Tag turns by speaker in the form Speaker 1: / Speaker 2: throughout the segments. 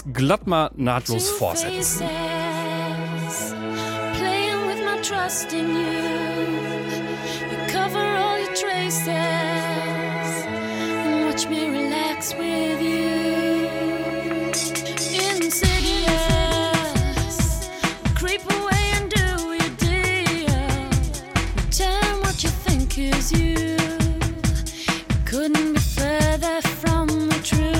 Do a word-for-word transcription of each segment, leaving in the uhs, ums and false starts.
Speaker 1: glatt mal nahtlos fortsetzen.
Speaker 2: Playing with my trust in you. You cover all your traces and watch me relax with you. Insidious, creep away and do your deal. Pretend what you think is you. Couldn't be further from the truth.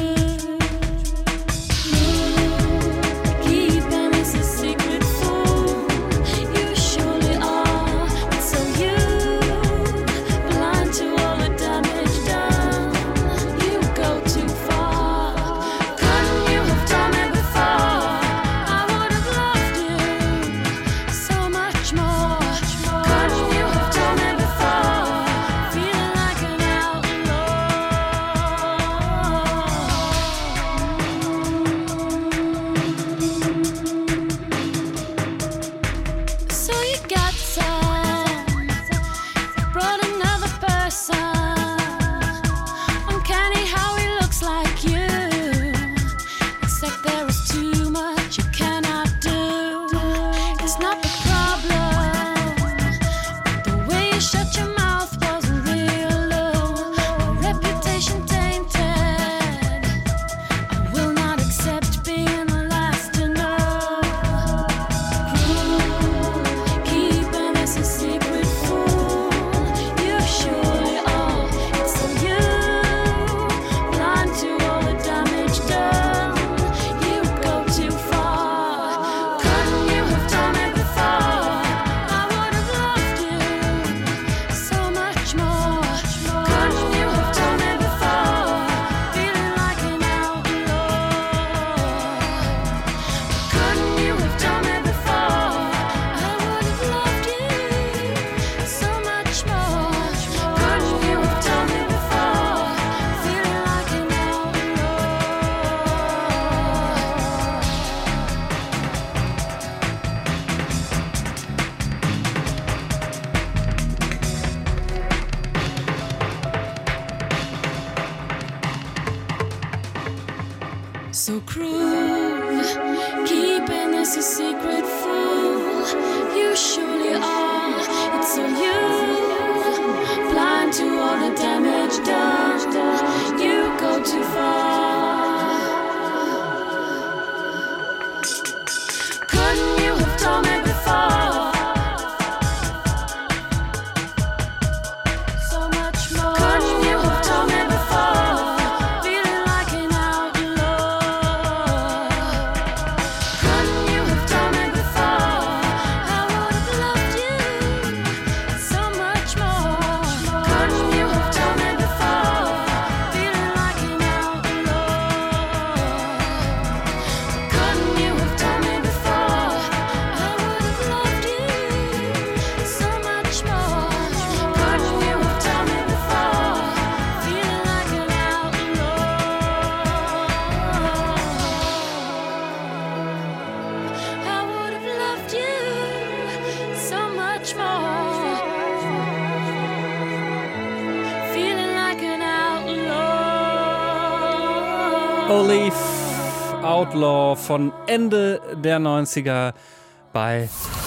Speaker 2: So cruel, keeping this a secret, fool. You surely are. It's so you, blind to all the damage done. You go too far. Couldn't you have told me before? So much more. Couldn't you have told me before? Feeling like an outlaw. Couldn't you have told me before? I would have loved you so much more. Couldn't you have told me before? Feeling like an outlaw. Couldn't you have told me before? I would have loved you so much more. Couldn't you have told me before? Feeling like an outlaw. I would have loved you so much more. Feeling like an outlaw.
Speaker 1: Olive Outlaw von Ende der neunziger bei